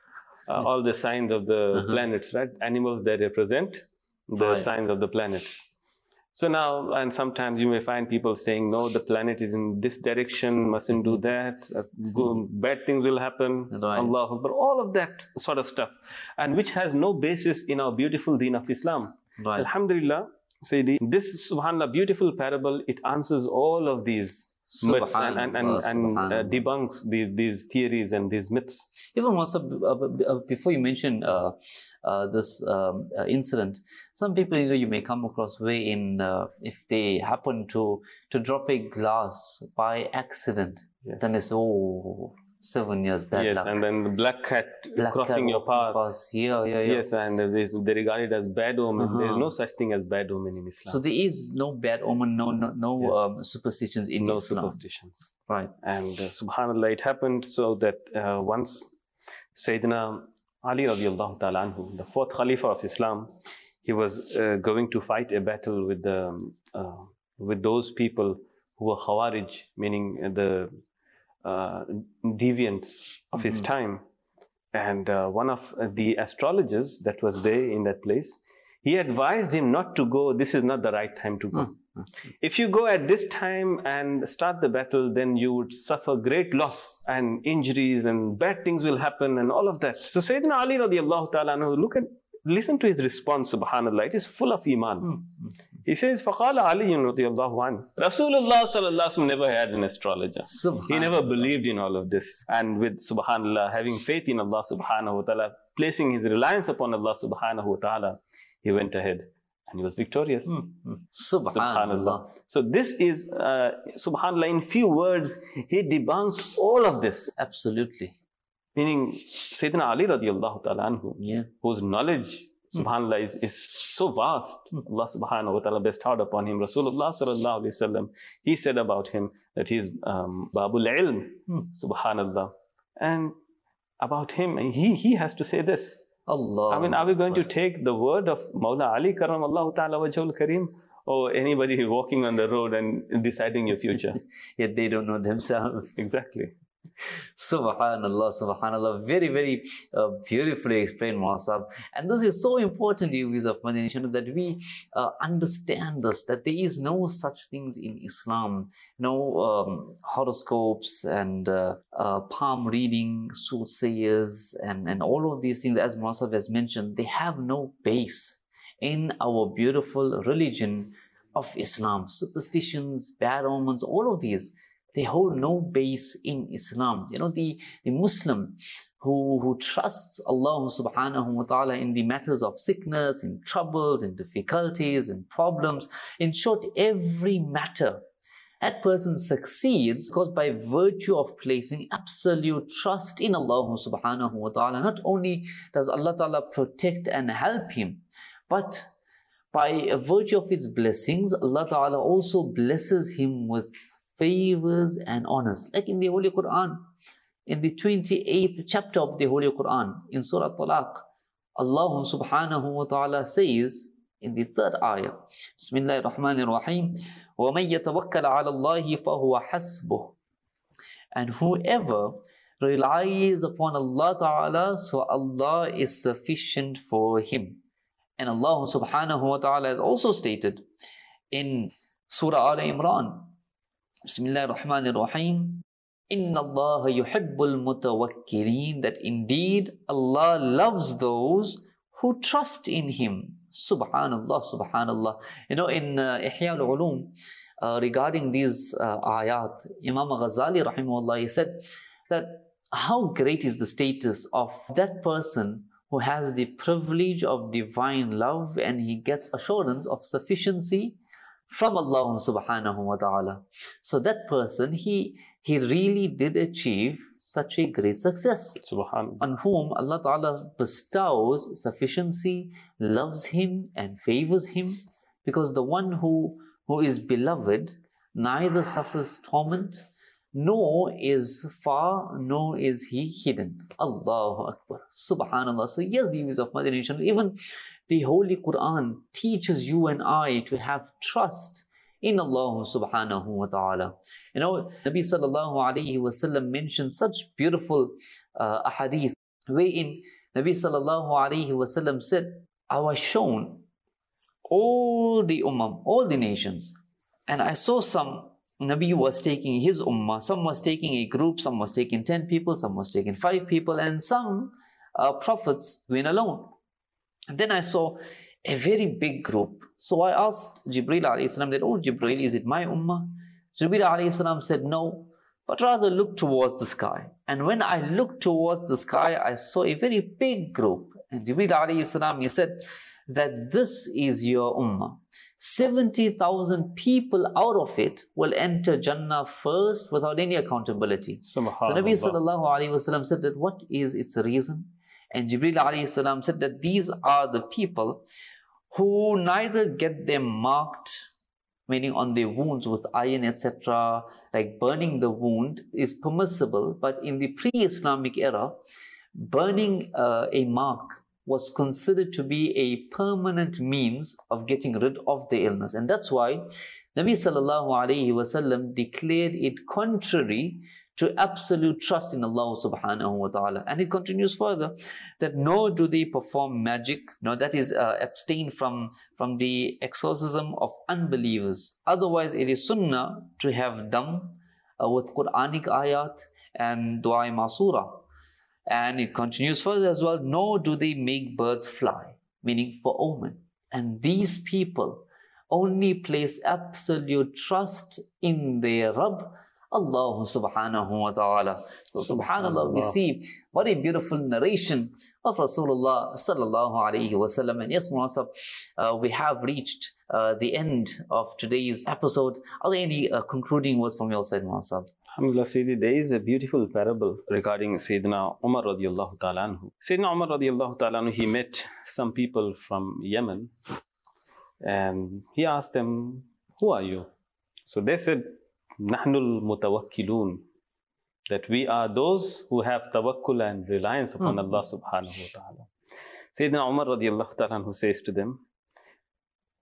uh, all the signs of the uh-huh. planets, right? Animals that represent the right. signs of the planets. So now, and sometimes you may find people saying, no, the planet is in this direction, mustn't do that, go, bad things will happen, right. Allah Akbar, all of that sort of stuff. And which has no basis in our beautiful deen of Islam. Right. Alhamdulillah, Sayyidi, this subhanAllah beautiful parable, it answers all of these myths and, and, and, and uh, debunks these, these theories and these myths. Even once, uh, uh, before you mention uh, uh, this um, uh, incident, some people, you know, you may come across where in uh, if they happen to to drop a glass by accident, yes. then it's oh seven years bad yes, luck. And then the black cat black crossing cat your path. path. Yeah, yeah, yeah. Yes, and they, they regard it as bad omen. Uh-huh. There is no such thing as bad omen in Islam. So there is no bad omen, no no, no yes. um, superstitions in no Islam. No superstitions. Right. And uh, subhanAllah, it happened so that uh, once Sayyidina Ali radiallahu ta'ala anhu, the fourth Khalifa of Islam, he was uh, going to fight a battle with the uh, with those people who were Khawarij, meaning the uh, deviants of mm-hmm. his time. And uh, one of the astrologers that was there in that place, he advised him not to go. This is not the right time to go. Mm-hmm. If you go at this time and start the battle, then you would suffer great loss and injuries and bad things will happen and all of that. So Sayyidina Ali radiallahu ta'ala anhu, look at, listen to his response, subhanAllah. It is full of iman. Mm-hmm. He says, فَقَالَ عَلِيٌّ رَضِيَ اللَّهُ عَنْهُ Rasulullah sallallahu alaihi wasallam never had an astrologer. He never believed in all of this. And with subhanAllah, having faith in Allah subhanahu wa ta'ala, placing his reliance upon Allah subhanahu wa ta'ala, he went ahead and he was victorious. Mm-hmm. Subhanallah. Subhanallah. So this is, uh, subhanAllah, in few words, he debunks all of this. Absolutely. Meaning, Sayyidina Ali radiallahu ta'ala anhu, yeah. whose knowledge, subhanAllah, is, is so vast. Allah subhanahu wa ta'ala bestowed upon him. Rasulullah sallallahu alayhi wa sallam, he said about him that he is um, Babul Ilm, hmm. subhanAllah. And about him, he, he has to say this. Allah. I mean, are we going to take the word of Mawla Ali karamallahu ta'ala wajhul kareem, or anybody walking on the road and deciding your future. Yet they don't know themselves. Exactly. Subhanallah, subhanallah. Very, very uh, beautifully explained, Masab. And this is so important, you viewers of Madinah, that we uh, understand this, that there is no such things in Islam. No um, horoscopes and uh, uh, palm reading, soothsayers, and, and all of these things, as Masab has mentioned, they have no base in our beautiful religion of Islam. Superstitions, bad omens, all of these, they hold no base in Islam. You know, the, the Muslim who, who trusts Allah subhanahu wa ta'ala in the matters of sickness, in troubles, in difficulties, in problems, in short, every matter, that person succeeds because by virtue of placing absolute trust in Allah subhanahu wa ta'ala, not only does Allah ta'ala protect and help him, but by virtue of its blessings, Allah ta'ala also blesses him with favors and honors. Like in the Holy Quran, in the twenty-eighth chapter of the Holy Quran, in Surah Talaq, Allah subhanahu wa ta'ala says in the third ayah, Bismillahir Rahmanir Rahim, وَمَنْ يَتَوَكَّلَ عَلَى اللَّهِ فَهُوَ حَسْبُهُ. And whoever relies upon Allah ta'ala, so Allah is sufficient for him. And Allah subhanahu wa ta'ala has also stated in Surah Al Imran, Bismillahir Rahmanir Rahim, Inna Allah yuhibbul mutawakkilin, that indeed Allah loves those who trust in Him. Subhanallah, Subhanallah. You know, in uh, Ihya al-Ulum, uh, regarding these uh, ayat, Imam Ghazali rahimahullah, he said that how great is the status of that person who has the privilege of divine love and he gets assurance of sufficiency from Allah subhanahu wa ta'ala. So that person, he, he really did achieve such a great success. Subhanallah. On whom Allah ta'ala bestows sufficiency, loves him and favors him. Because the one who, who is beloved neither suffers torment, nor is far, nor is he hidden. Allahu Akbar. Subhanallah. So yes, viewers of Madinah, even the Holy Quran teaches you and I to have trust in Allah subhanahu wa ta'ala. You know, Nabi sallallahu alayhi wa sallam mentioned such beautiful uh, ahadith, wherein Nabi sallallahu alayhi wa sallam said, I was shown all the ummah, all the nations, and I saw some Nabi was taking his ummah, some was taking a group, some was taking ten people, some was taking five people, and some uh, prophets went alone. And then I saw a very big group. So I asked Jibreel alayhi salam that, oh Jibreel, is it my ummah? Jibreel alayhi salam said, no, but rather look towards the sky. And when I looked towards the sky, I saw a very big group. And Jibreel alayhi salam, he said that this is your ummah. seventy thousand people out of it will enter Jannah first without any accountability. So Nabi sallallahu alayhi wa sallam said that what is its reason? And Jibreel alayhi salam said that these are the people who neither get them marked, meaning on their wounds with iron, et cetera, like burning the wound is permissible, but in the pre-Islamic era, burning uh, a mark was considered to be a permanent means of getting rid of the illness. And that's why Nabi sallallahu alayhi wa sallam declared it contrary to absolute trust in Allah subhanahu wa ta'ala. And it continues further, that nor do they perform magic, no, that is uh, abstain from, from the exorcism of unbelievers. Otherwise, it is sunnah to have dam uh, with Quranic ayat and dua masura. And it continues further as well, nor do they make birds fly, meaning for omen. And these people only place absolute trust in their Rabb, Allah subhanahu wa ta'ala. So subhanallah, we see what a beautiful narration of Rasulullah sallallahu alayhi wa sallam. And yes, Muasab, uh, we have reached uh, the end of today's episode. Are there any uh, concluding words from your side, Muasab? Alhamdulillah, Sayyidi, there is a beautiful parable regarding Sayyidina Umar radiallahu ta'ala anhu. Sayyidina Umar radiallahu ta'ala anhu, he met some people from Yemen and he asked them, who are you? So they said, Nahnul mutawakkilun, that we are those who have tawakkul and reliance upon hmm. Allah subhanahu wa ta'ala. Sayyidina Umar radiallahu ta'ala anhu says to them,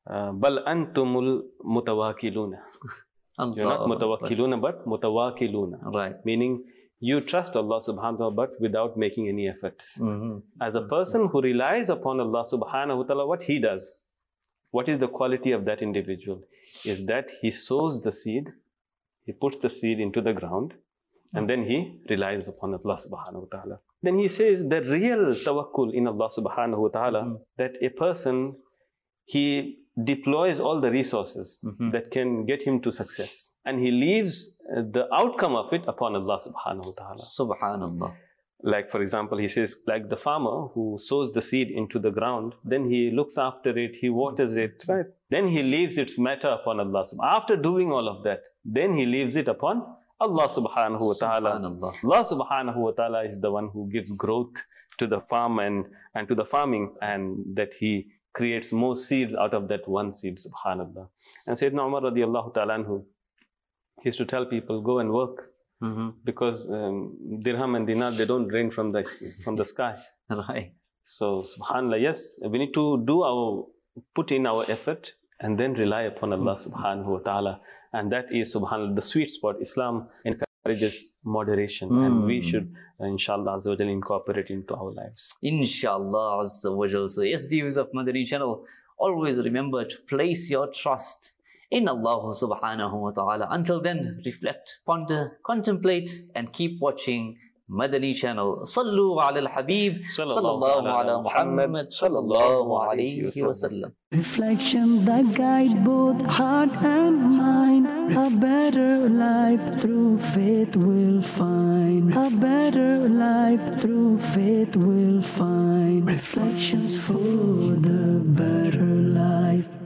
Bal antumul mutawakkiluna. You're not mutawakkiluna, but mutawakkiluna. Right. Meaning, you trust Allah subhanahu wa ta'ala, but without making any efforts. Mm-hmm. As a person who relies upon Allah subhanahu wa ta'ala, what he does, what is the quality of that individual? Is that he sows the seed, he puts the seed into the ground, and then he relies upon Allah subhanahu wa ta'ala. Then he says the real tawakkul in Allah subhanahu wa ta'ala, mm-hmm. that a person, he deploys all the resources mm-hmm. that can get him to success. And he leaves uh, the outcome of it upon Allah subhanahu wa ta'ala. Subhanallah. Like, for example, he says, like the farmer who sows the seed into the ground, then he looks after it, he waters it, right? Then he leaves its matter upon Allah. After doing all of that, then he leaves it upon Allah subhanahu wa ta'ala. Subhanallah. Allah subhanahu wa ta'ala is the one who gives growth to the farm and, and to the farming, and that he creates more seeds out of that one seed, subhanallah. And Sayyidina Umar radiallahu ta'ala anhu, he used to tell people, go and work. Mm-hmm. Because um, dirham and dinar, they don't rain from the, from the sky. Right. So, subhanallah, yes, we need to do our, put in our effort and then rely upon Allah subhanahu wa ta'ala. And that is, subhanallah, the sweet spot. Islam encourages moderation, mm. and we should, uh, inshallah, azza wa jal, incorporate into our lives. Inshallah, azza wa jal. So, yes, the viewers of Madani Channel, always remember to place your trust in Allah subhanahu wa ta'ala. Until then, reflect, ponder, contemplate, and keep watching Madani Channel. Sallu ala al-Habib, sallallahu ala Muhammad, sallallahu alayhi wa sallam. Reflections that guide both heart and mind. A better life through faith we'll find. A better life through faith we'll find. Reflections for the better life.